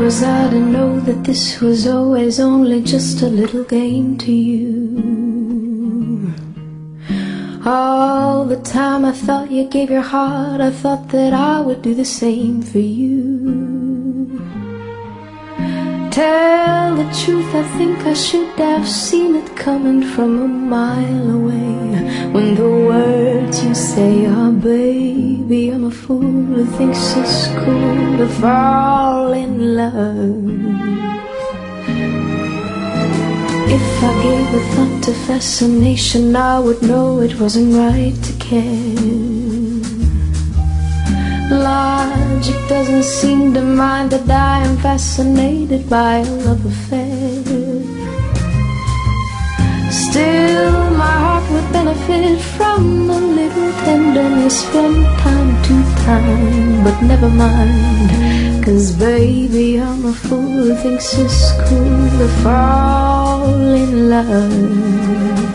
was I to know that this was always only just a little game to you? All the time I thought you gave your heart, I thought that I would do the same for you. Tell the truth, I think I should have seen it coming from a mile away. When the words you say are, baby, I'm a fool who thinks it's cool to fall in love. If I gave a thought to fascination, I would know it wasn't right to care. Logic doesn't seem to mind that I am fascinated by a love affair. Still, my heart would benefit from a little tenderness from time to time. But never mind, 'cause baby, I'm a fool who thinks it's cool to fall in love.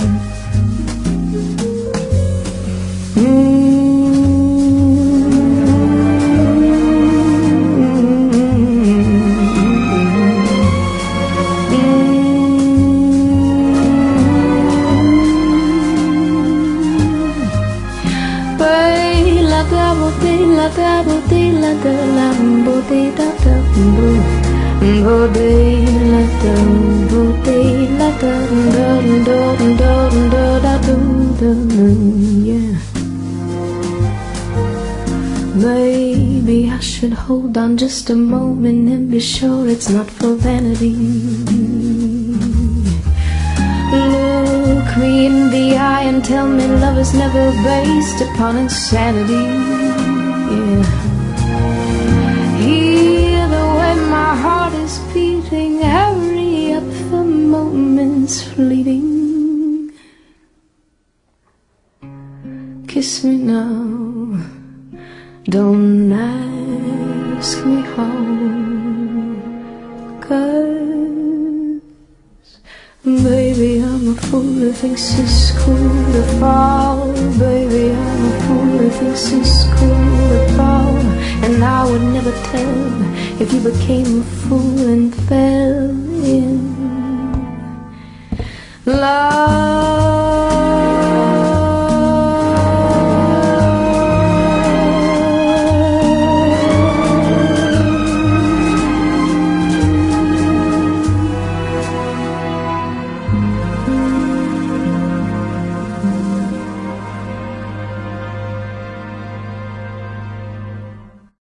Yeah. Maybe I should hold on just a moment and be sure it's not for vanity. Look me in the eye and tell me love is never based upon insanity. Yeah. Hear the way my heart is beating, hurry up, the moment's fleeting. Kiss me now, don't ask me how, 'cause baby, I'm a fool who thinks it's cool to fall. Baby, I'm a fool who thinks it's cool to fall. And I would never tell if you became a fool and fell in love.